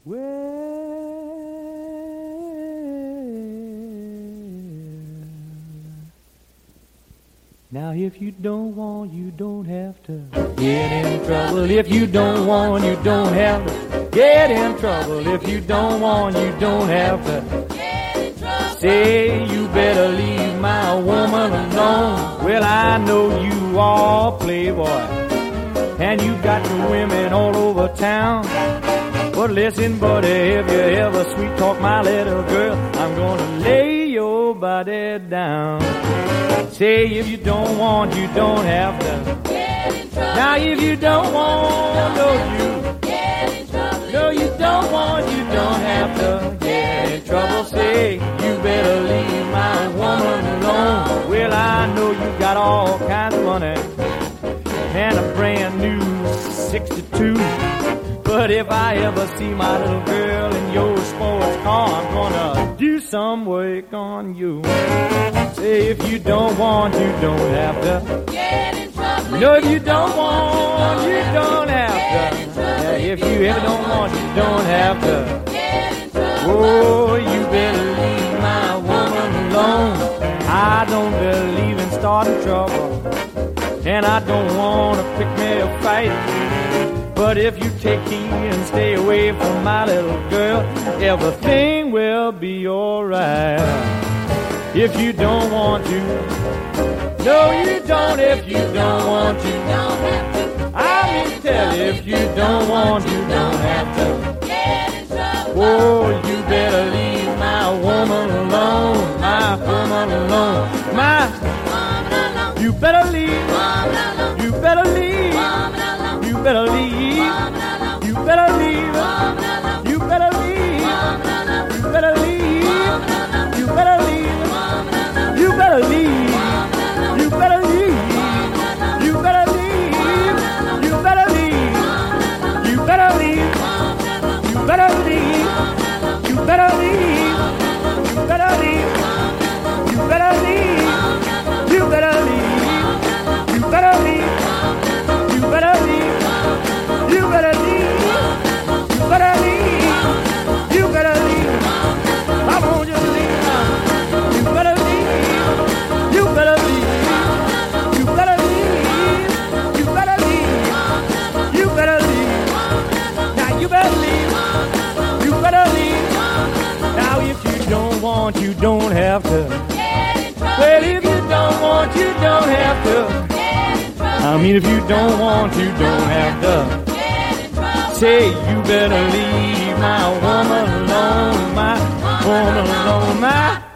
Well, now if you don't want, you don't have to get in trouble. If you don't want, you don't have to get in trouble. If you don't want, you don't have to get in trouble. Say you better leave my woman alone. Well, I know you are a playboy, and you got the women all over town. But listen, buddy, if you ever sweet talk my little girl, I'm gonna lay your body down. Say if you don't want, you don't have to get in trouble. Now if you don't want, no you get in trouble. No you don't want, you don't have to get in trouble. Say you better leave my woman alone. Well, I know you got all kinds of money and a brand new 62. But if I ever see my little girl in your sports car, I'm gonna do some work on you. Say if you don't want, you don't have to get in trouble. No, if you don't want, you don't have to. Yeah, if you ever don't want, you don't have to get in trouble. Oh, you better leave my woman alone. I don't believe in starting trouble, and I don't wanna pick me a fight. But if you take heed and stay away from my little girl, everything will be alright. If you don't want to, no you don't. If you don't want to, don't have to. I mean tell you, if you don't want to, don't have to get in trouble. Oh, you better leave my woman alone, my woman alone, my woman alone. You better leave, woman alone. You better leave, woman alone. You better leave, woman alone. You better leave, woman alone. You better leave, woman alone. You better leave, woman alone. You better leave, woman alone. You better leave, woman alone. You better leave, woman alone. You better leave, woman alone. You better leave, woman alone. You better leave, woman alone. You better leave, woman alone. You better leave, woman alone. You better leave, woman alone. You better leave, woman alone. You better leave, woman alone. You better leave, woman alone. You better leave, you better leave, you better leave, you better leave. I want you to leave now. You better leave, you better leave, you better leave, you better leave, you better leave. Now you better leave, you better leave. Now if you don't want, you don't have to. Well, if you don't want, you don't have to. I mean, if you don't want, you don't have to. Say you better leave my woman alone, my woman alone, my